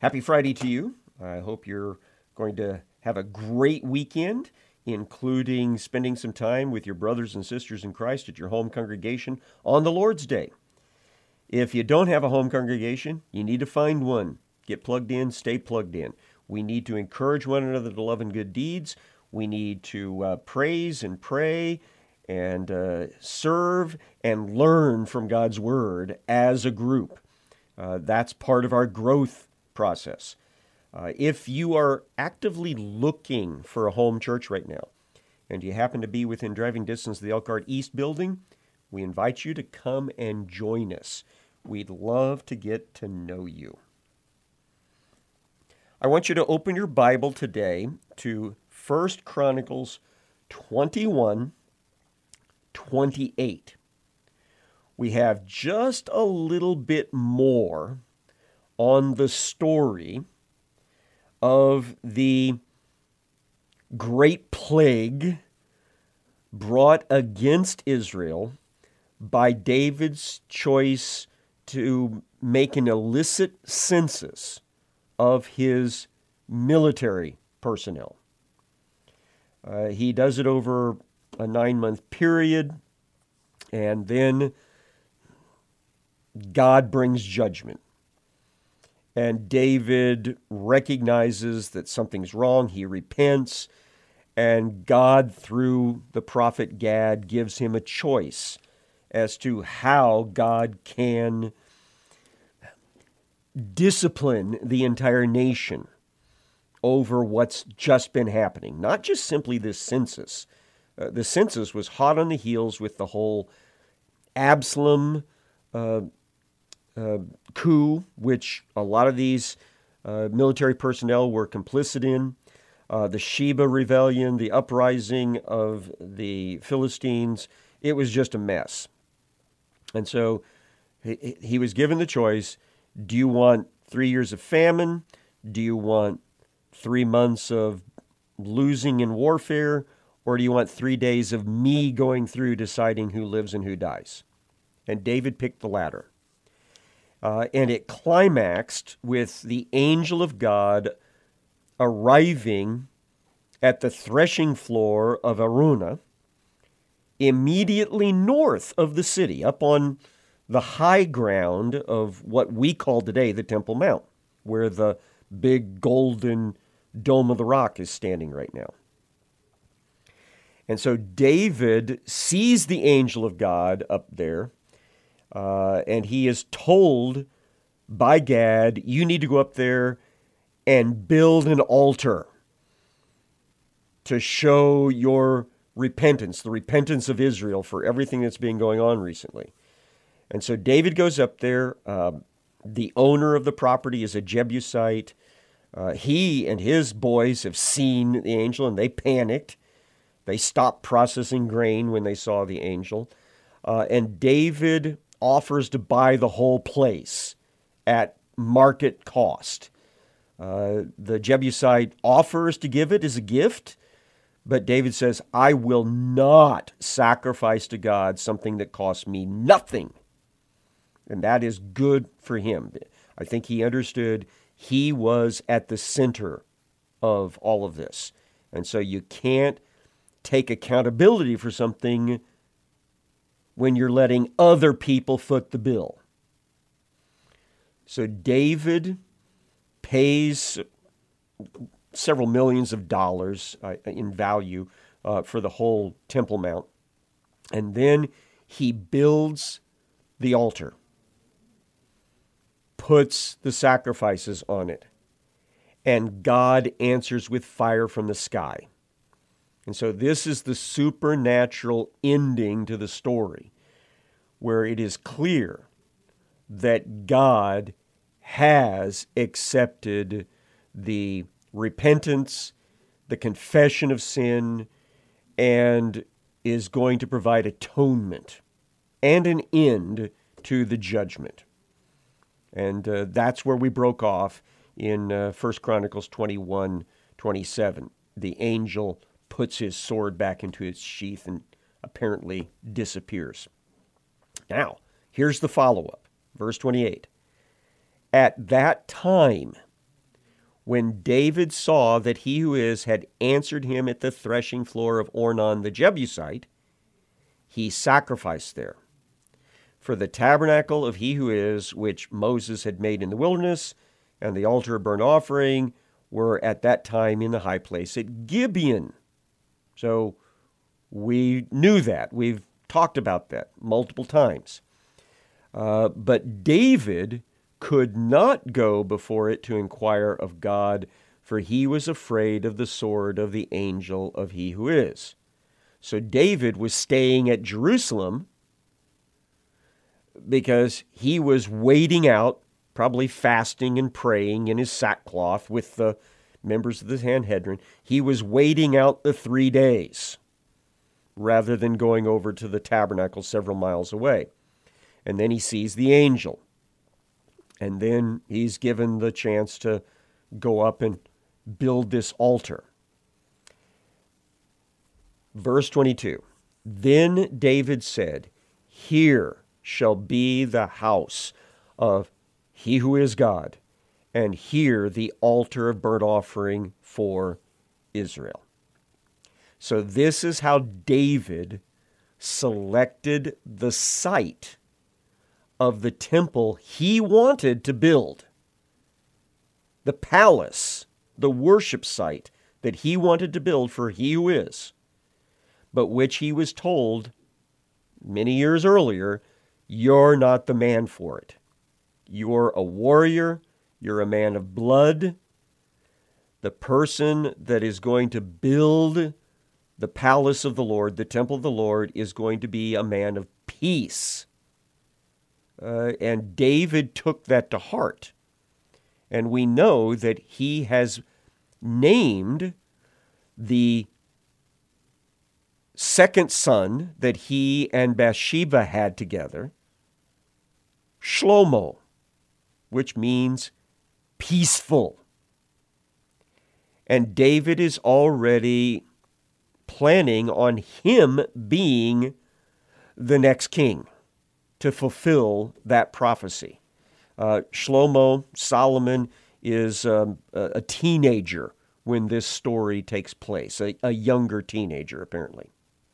Happy Friday to you. I hope you're going to have a great weekend, including spending some time with your brothers and sisters in Christ at your home congregation on the Lord's Day. If you don't have a home congregation, you need to find one. Get plugged in, stay plugged in. We need to encourage one another to love and good deeds. We need to praise and pray and serve and learn from God's Word as a group. That's part of our growth process. If you are actively looking for a home church right now, and you happen to be within driving distance of the Elkhart East building, we invite you to come and join us. We'd love to get to know you. I want you to open your Bible today to 1 Chronicles 21:28. We have just a little bit more on the story of the great plague brought against Israel by David's choice to make an illicit census of his military personnel. He does it over a 9-month period, and then God brings judgment. And David recognizes that something's wrong. He repents, and God, through the prophet Gad, gives him a choice as to how God can discipline the entire nation over what's just been happening. Not just simply this census. The census was hot on the heels with the whole Absalom coup, which a lot of these military personnel were complicit in. The Sheba rebellion, the uprising of the Philistines. It was just a mess. And so he was given the choice. Do you want 3 years of famine? Do you want 3 months of losing in warfare? Or do you want 3 days of me going through deciding who lives and who dies? And David picked the latter. And it climaxed with the angel of God arriving at the threshing floor of Araunah, immediately north of the city, up on the high ground of what we call today the Temple Mount, where the big golden Dome of the Rock is standing right now. And so David sees the angel of God up there, and he is told by Gad, you need to go up there and build an altar to show your repentance, the repentance of Israel for everything that's been going on recently. And so David goes up there. The owner of the property is a Jebusite. He and his boys have seen the angel, and they panicked. They stopped processing grain when they saw the angel. And David offers to buy the whole place at market cost. The Jebusite offers to give it as a gift, but David says, I will not sacrifice to God something that costs me nothing. And that is good for him. I think he understood he was at the center of all of this. And so you can't take accountability for something when you're letting other people foot the bill. So David pays several millions of dollars in value for the whole Temple Mount. And then he builds the altar, puts the sacrifices on it, and God answers with fire from the sky. And so this is the supernatural ending to the story, where it is clear that God has accepted the repentance, the confession of sin, and is going to provide atonement and an end to the judgment. And that's where we broke off in 1 Chronicles 21:27. The angel puts his sword back into its sheath and apparently disappears. Now, here's the follow-up. Verse 28. At that time, When David saw that He Who Is had answered him at the threshing floor of Ornan the Jebusite, he sacrificed there. For the tabernacle of He Who Is, which Moses had made in the wilderness, and the altar of burnt offering were at that time in the high place at Gibeon. So we knew that. We've talked about that multiple times. But David could not go before it to inquire of God, for he was afraid of the sword of the angel of He Who Is. So David was staying at Jerusalem because he was waiting out, probably fasting and praying in his sackcloth with the members of the Sanhedrin. He was waiting out the 3 days rather than going over to the tabernacle several miles away. And then he sees the angel. And then he's given the chance to go up and build this altar. Verse 22, Then David said, Here shall be the house of He Who Is God, and here the altar of burnt offering for Israel. So this is how David selected the site of the temple he wanted to build. The palace, the worship site that he wanted to build for He Who Is, but which he was told many years earlier, you're not the man for it. You're a warrior. You're a man of blood. The person that is going to build the palace of the Lord, the temple of the Lord, is going to be a man of peace. And David took that to heart. And we know that he has named the second son that he and Bathsheba had together, Shlomo, which means peaceful. And David is already planning on him being the next king to fulfill that prophecy. Shlomo, Solomon, is a teenager when this story takes place, a younger teenager, apparently.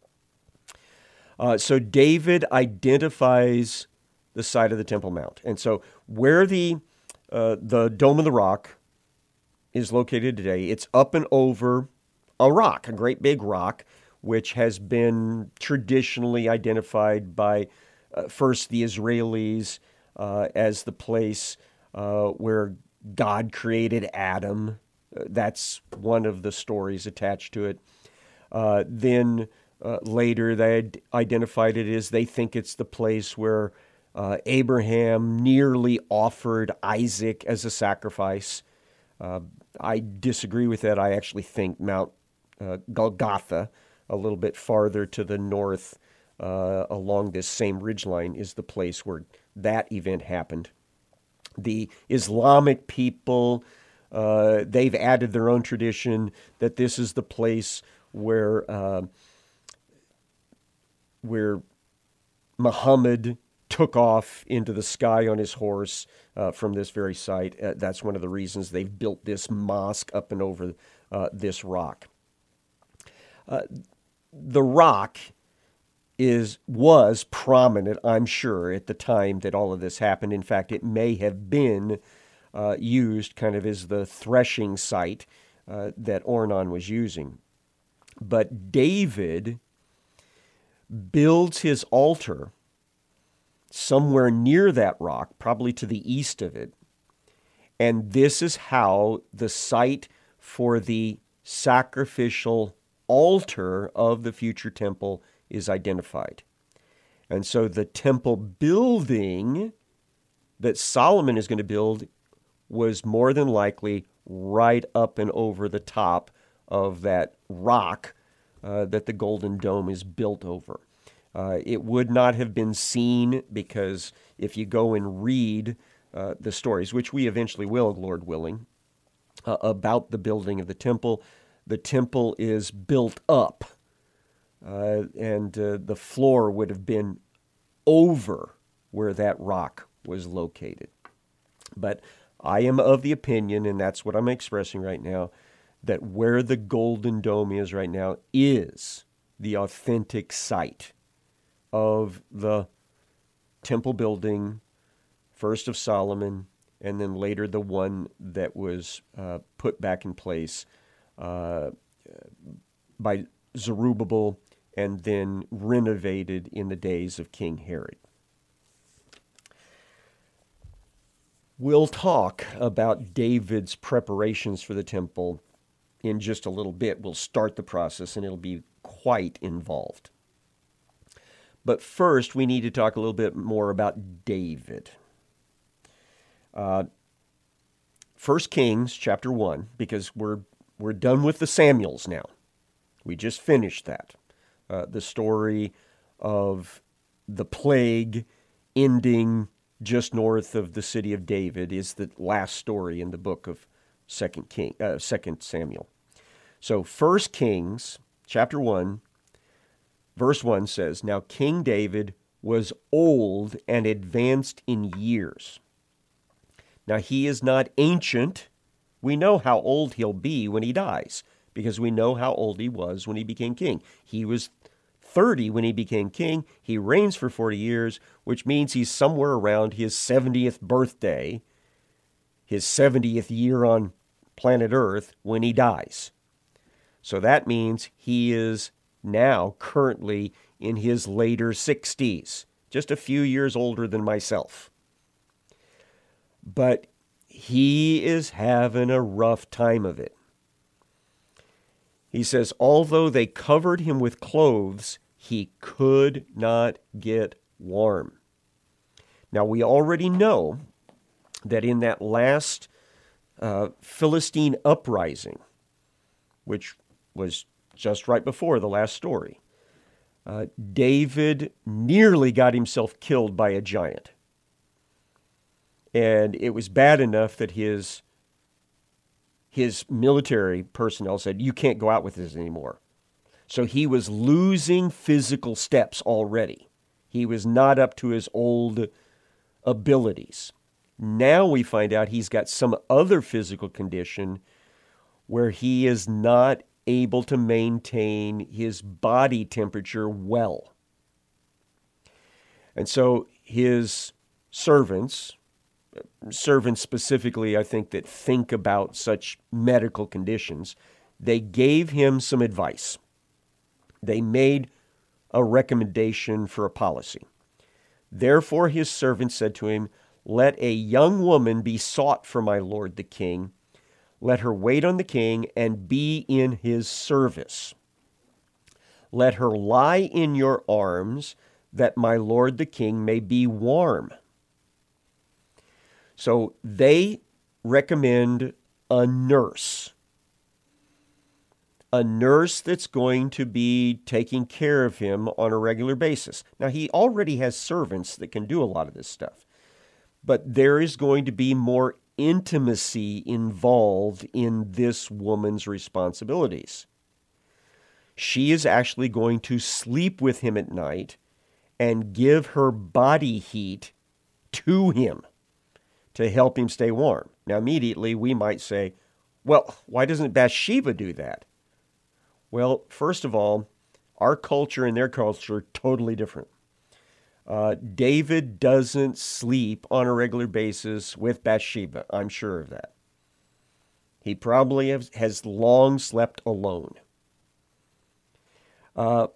So David identifies the site of the Temple Mount. And so where the Dome of the Rock is located today, it's up and over a rock, a great big rock, which has been traditionally identified by first the Israelis as the place where God created Adam. That's one of the stories attached to it. Then later they identified it as they think it's the place where Abraham nearly offered Isaac as a sacrifice. I disagree with that. I actually think Mount Golgotha, a little bit farther to the north along this same ridgeline, is the place where that event happened. The Islamic people, they've added their own tradition that this is the place where Muhammad took off into the sky on his horse from this very site. That's one of the reasons they've built this mosque up and over this rock. The rock was prominent, I'm sure, at the time that all of this happened. In fact, it may have been used kind of as the threshing site that Ornan was using. But David builds his altar somewhere near that rock, probably to the east of it. And this is how the site for the sacrificial altar of the future temple is identified. And so the temple building that Solomon is going to build was more than likely right up and over the top of that rock that the Golden Dome is built over. It would not have been seen because if you go and read the stories, which we eventually will, Lord willing, about the building of the temple is built up, and the floor would have been over where that rock was located. But I am of the opinion, and that's what I'm expressing right now, that where the Golden Dome is right now is the authentic site of the temple building, first of Solomon, and then later the one that was put back in place by Zerubbabel and then renovated in the days of King Herod. We'll talk about David's preparations for the temple in just a little bit. We'll start the process, and it'll be quite involved. But first, we need to talk a little bit more about David. 1 Kings chapter 1, because we're done with the Samuels now. We just finished that. The story of the plague ending just north of the city of David is the last story in the book of 2 Samuel. So 1 Kings chapter 1, verse 1 says, "Now King David was old and advanced in years." Now he is not ancient. We know how old he'll be when he dies, because we know how old he was when he became king. He was 30 when he became king. He reigns for 40 years, which means he's somewhere around his 70th birthday, his 70th year on planet Earth, when he dies. So that means he is now currently in his later 60s, just a few years older than myself. But he is having a rough time of it. He says, although they covered him with clothes, he could not get warm. Now, we already know that in that last Philistine uprising, which was just right before the last story, David nearly got himself killed by a giant. And it was bad enough that his military personnel said, you can't go out with this anymore. So he was losing physical steps already. He was not up to his old abilities. Now we find out he's got some other physical condition where he is not able to maintain his body temperature well. And so his servants specifically, I think, that think about such medical conditions, they gave him some advice. They made a recommendation for a policy. Therefore his servants said to him, let a young woman be sought for my lord the king. Let her wait on the king and be in his service. Let her lie in your arms, that my lord the king may be warm. So they recommend a nurse that's going to be taking care of him on a regular basis. Now, he already has servants that can do a lot of this stuff, but there is going to be more intimacy involved in this woman's responsibilities. She is actually going to sleep with him at night and give her body heat to him to help him stay warm. Now, immediately we might say, well, why doesn't Bathsheba do that? Well, first of all, our culture and their culture are totally different. David doesn't sleep on a regular basis with Bathsheba. I'm sure of that. He probably has long slept alone. But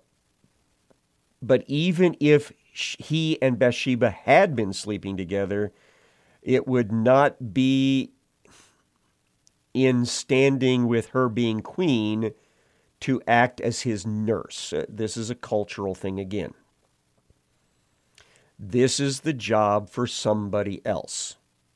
even if he and Bathsheba had been sleeping together, it would not be in standing with her being queen to act as his nurse. This is a cultural thing again. This is the job for somebody else.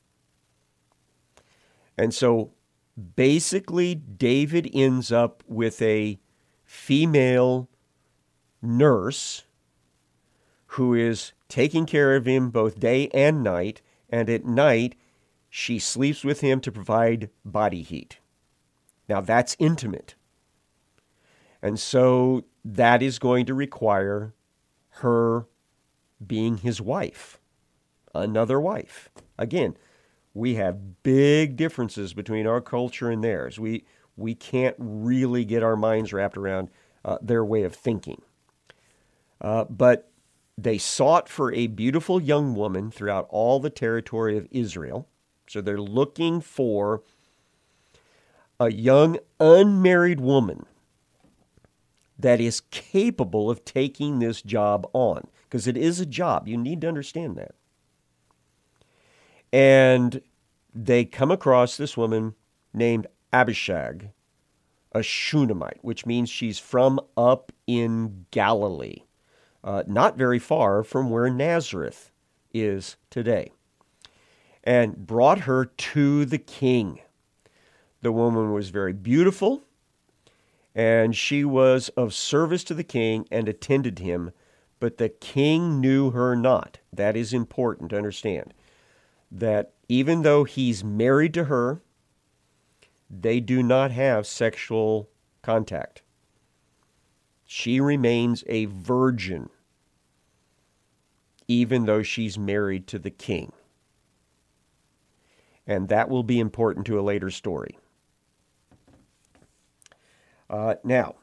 And so basically David ends up with a female nurse who is taking care of him both day and night, and at night she sleeps with him to provide body heat. Now that's intimate. And so that is going to require her being his wife, another wife. Again, We have big differences between our culture and theirs. We can't really get our minds wrapped around their way of thinking. But they sought for a beautiful young woman throughout all the territory of Israel. So they're looking for a young unmarried woman that is capable of taking this job on, because it is a job. You need to understand that. And they come across this woman named Abishag, a Shunammite, which means she's from up in Galilee, not very far from where Nazareth is today, and brought her to the king. The woman was very beautiful, and she was of service to the king and attended him, but the king knew her not. That is important to understand, that even though he's married to her, they do not have sexual contact. She remains a virgin, even though she's married to the king. And that will be important to a later story. Now,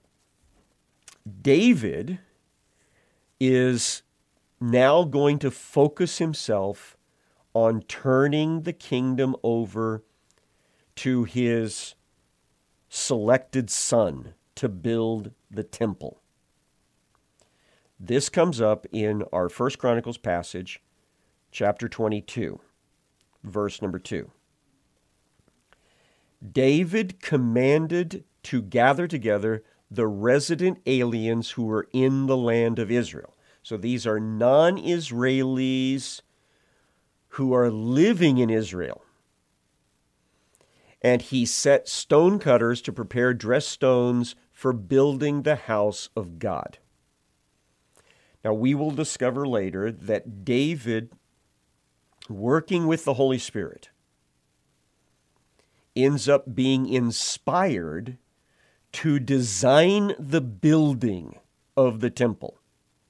David is now going to focus himself on turning the kingdom over to his selected son to build the temple. This comes up in our First Chronicles passage, chapter 22, verse number 2. David commanded to gather together the resident aliens who were in the land of Israel. So these are non-Israelis who are living in Israel. And he set stone cutters to prepare dressed stones for building the house of God. Now, we will discover later that David, working with the Holy Spirit, ends up being inspired to design the building of the temple.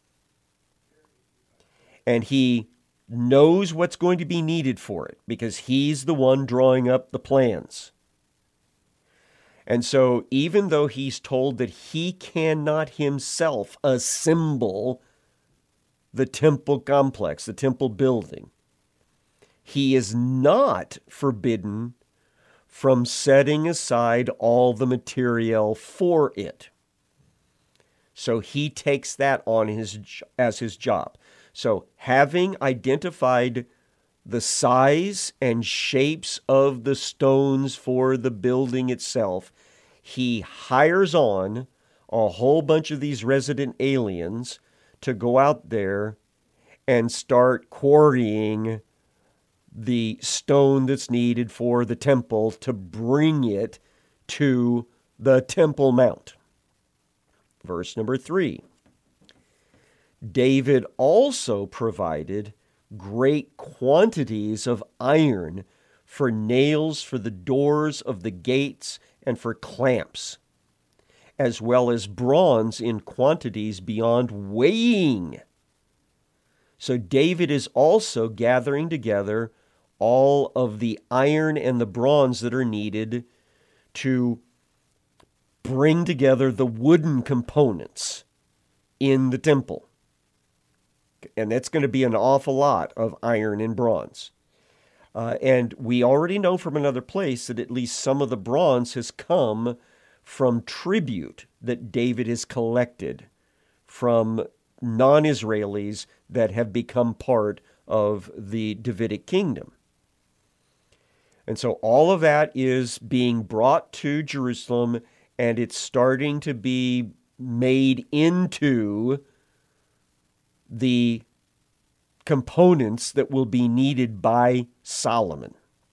And he knows what's going to be needed for it because he's the one drawing up the plans. And so even though he's told that he cannot himself assemble the temple complex, the temple building, he is not forbidden from setting aside all the material for it. So he takes that on as his job. So having identified the size and shapes of the stones for the building itself, he hires on a whole bunch of these resident aliens to go out there and start quarrying the stone that's needed for the temple to bring it to the Temple Mount. Verse number 3. David also provided great quantities of iron for nails for the doors of the gates and for clamps, as well as bronze in quantities beyond weighing. So David is also gathering together all of the iron and the bronze that are needed to bring together the wooden components in the temple. And that's going to be an awful lot of iron and bronze. And we already know from another place that at least some of the bronze has come from tribute that David has collected from non-Israelis that have become part of the Davidic kingdom. And so all of that is being brought to Jerusalem, and it's starting to be made into the components that will be needed by Solomon.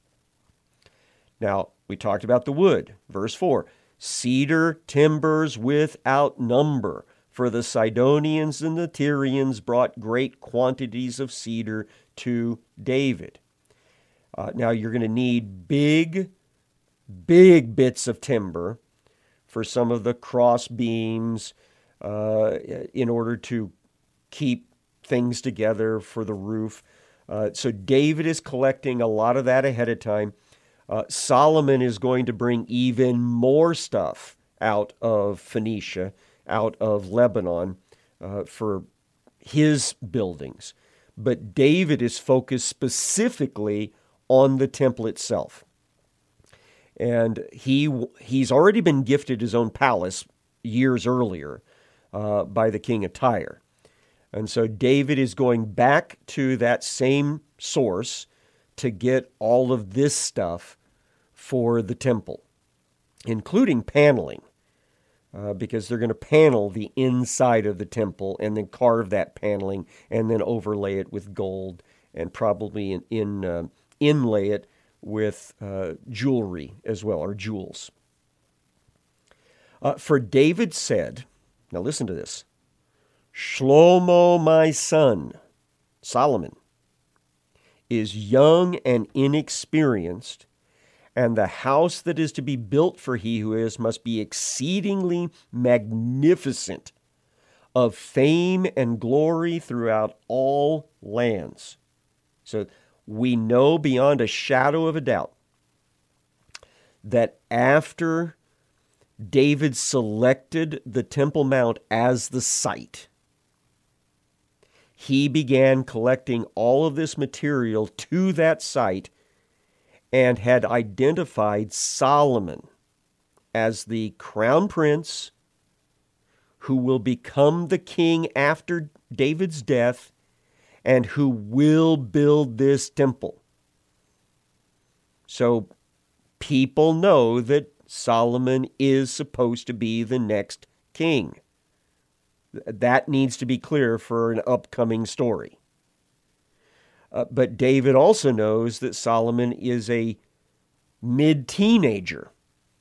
Now, we talked about the wood. Verse 4, cedar timbers without number, for the Sidonians and the Tyrians brought great quantities of cedar to David. Now, you're going to need big bits of timber for some of the cross beams in order to keep things together for the roof. So David is collecting a lot of that ahead of time. Solomon is going to bring even more stuff out of Phoenicia, out of Lebanon, for his buildings. But David is focused specifically on the temple itself. And he's already been gifted his own palace years earlier by the king of Tyre. And so David is going back to that same source to get all of this stuff for the temple, including paneling, because they're going to panel the inside of the temple and then carve that paneling and then overlay it with gold and probably inlay it with jewelry as well, or jewels. For David said, now listen to this, Shlomo, my son, Solomon, is young and inexperienced, and the house that is to be built for he who is must be exceedingly magnificent, of fame and glory throughout all lands. So we know beyond a shadow of a doubt that after David selected the Temple Mount as the site, he began collecting all of this material to that site and had identified Solomon as the crown prince who will become the king after David's death and who will build this temple. So people know that Solomon is supposed to be the next king. That needs to be clear for an upcoming story. But David also knows that Solomon is a mid-teenager.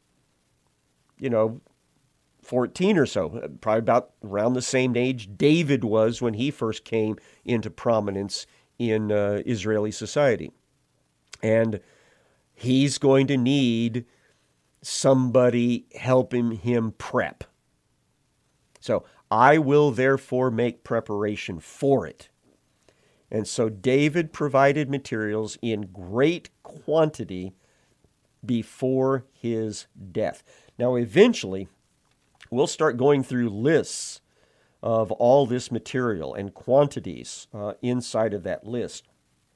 14 or so, probably about around the same age David was when he first came into prominence in Israeli society. And he's going to need somebody helping him prep. So I will therefore make preparation for it. And so David provided materials in great quantity before his death. Now, eventually, we'll start going through lists of all this material and quantities inside of that list.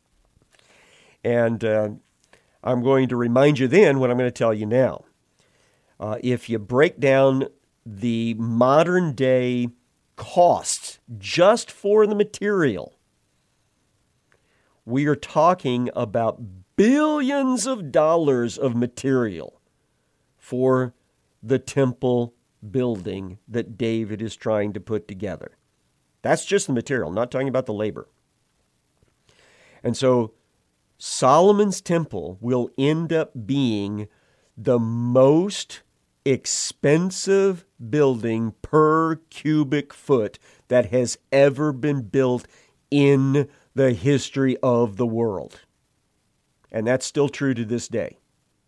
And I'm going to remind you then what I'm going to tell you now. If you break down the modern day costs just for the material, we are talking about billions of dollars of material for the temple building that David is trying to put together. That's just the material, I'm not talking about the labor. And so Solomon's temple will end up being the most expensive building per cubic foot that has ever been built in the history of the world. And that's still true to this day.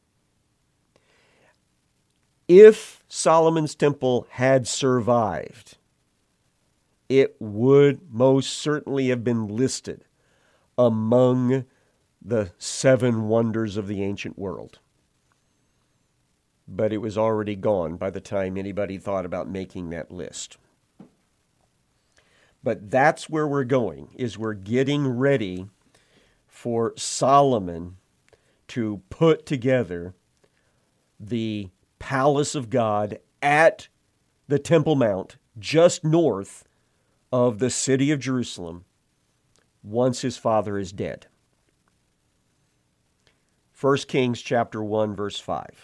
If Solomon's temple had survived, it would most certainly have been listed among the 7 wonders of the ancient world. But it was already gone by the time anybody thought about making that list. But that's where we're going, is we're getting ready for Solomon to put together the palace of God at the Temple Mount, just north of the city of Jerusalem, once his father is dead. 1 Kings chapter 1, verse 5.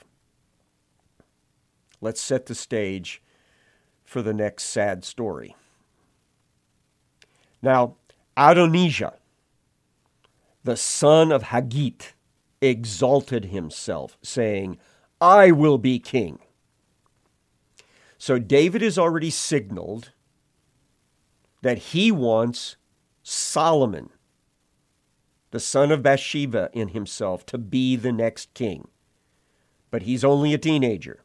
Let's set the stage for the next sad story. Now, Adonijah, the son of Haggith, exalted himself, saying, I will be king. So David has already signaled that he wants Solomon, the son of Bathsheba, in himself to be the next king. But he's only a teenager.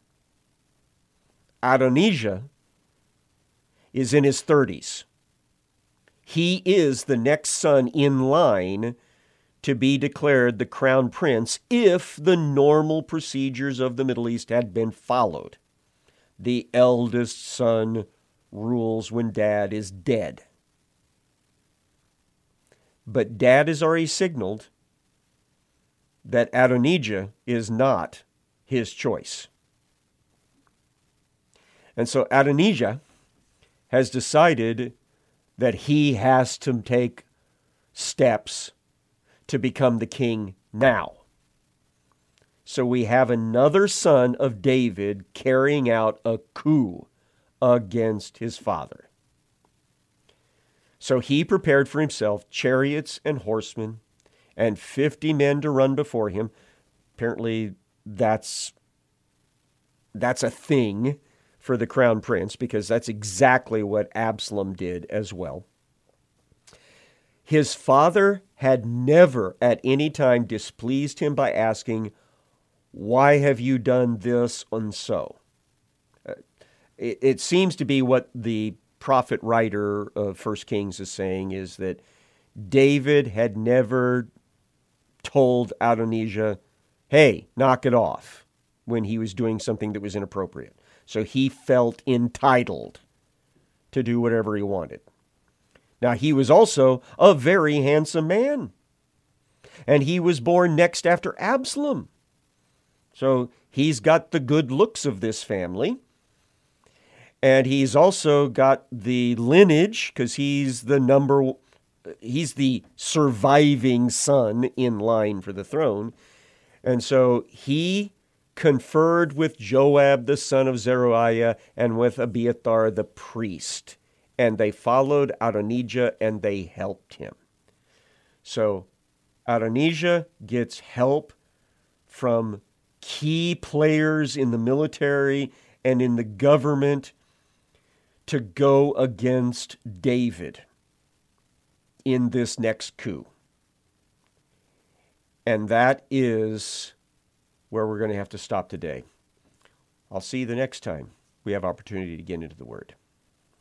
Adonijah is in his 30s. he is the next son in line to be declared the crown prince if the normal procedures of the Middle East had been followed. The eldest son rules when dad is dead. But dad has already signaled that Adonijah is not his choice. And so Adonijah has decided that he has to take steps to become the king now. So we have another son of David carrying out a coup against his father. So he prepared for himself chariots and horsemen and 50 men to run before him. Apparently that's a thing for the crown prince, because that's exactly what Absalom did as well. His father had never at any time displeased him by asking, "Why have you done this and so?" It seems to be what the prophet writer of 1 Kings is saying, is that David had never told Adonijah, "Hey, knock it off," when he was doing something that was inappropriate. So he felt entitled to do whatever he wanted. Now, he was also a very handsome man, and he was born next after Absalom. So he's got the good looks of this family, and he's also got the lineage, because he's the surviving son in line for the throne. And so he conferred with Joab, the son of Zeruiah, and with Abiathar, the priest. And they followed Adonijah, and they helped him. So Adonijah gets help from key players in the military and in the government to go against David in this next coup. And that is where we're going to have to stop today. I'll see you the next time we have opportunity to get into the Word.